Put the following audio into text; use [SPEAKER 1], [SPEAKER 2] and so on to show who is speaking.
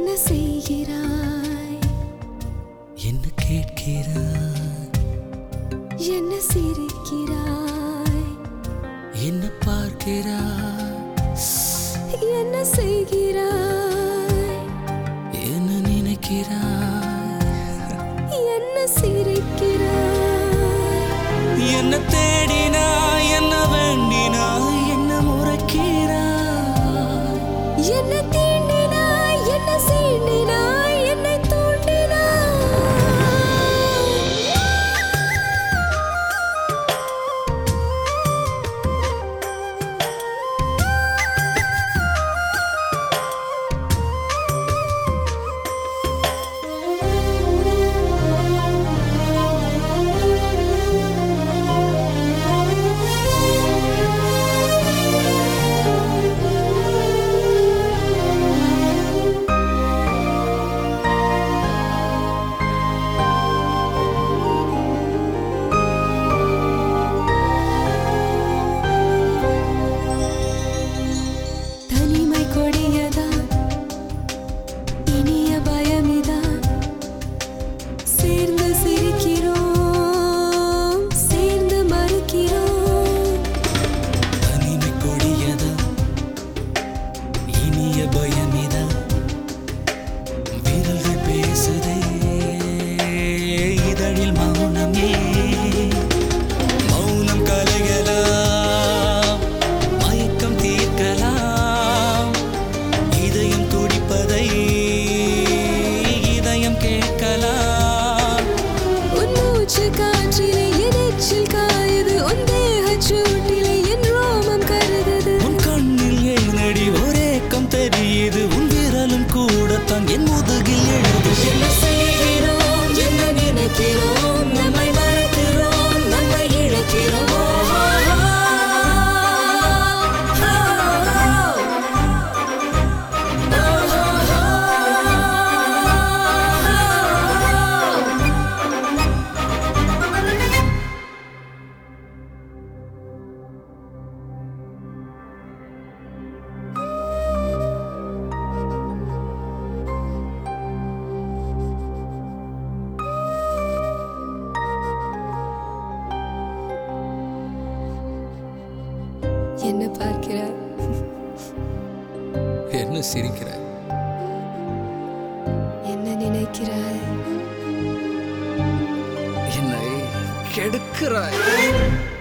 [SPEAKER 1] என்ன செய்கிறாய்?
[SPEAKER 2] என்ன கேட்கிறாய்?
[SPEAKER 1] என்ன சிரிக்கிறாய்?
[SPEAKER 2] என்ன பார்க்கிறாய்?
[SPEAKER 1] என்ன செய்கிறாய்?
[SPEAKER 2] என்ன நினைக்கிறாய்?
[SPEAKER 1] என்ன சிரிக்கிறாய்?
[SPEAKER 2] என்ன தேடினாய்? என்ன வேண்டினாய்? என்ன முறைக்கிறாய்?
[SPEAKER 1] என்ன தீண்டினாய்? என்ன சீண்டினாய்? என்னை
[SPEAKER 2] என் முதுகில் எழுது.
[SPEAKER 1] என்ன செய்கிறோம்? என்ன நினைக்கிறோம்? நம்மை மறக்கிறோம், நம்மை இழக்கிறோம். என்ன பார்க்கிறாய்?
[SPEAKER 2] என்ன சிரிக்கிறாய்?
[SPEAKER 1] என்ன நினைக்கிறாய்?
[SPEAKER 2] என்னை கெடுக்கிறாய்.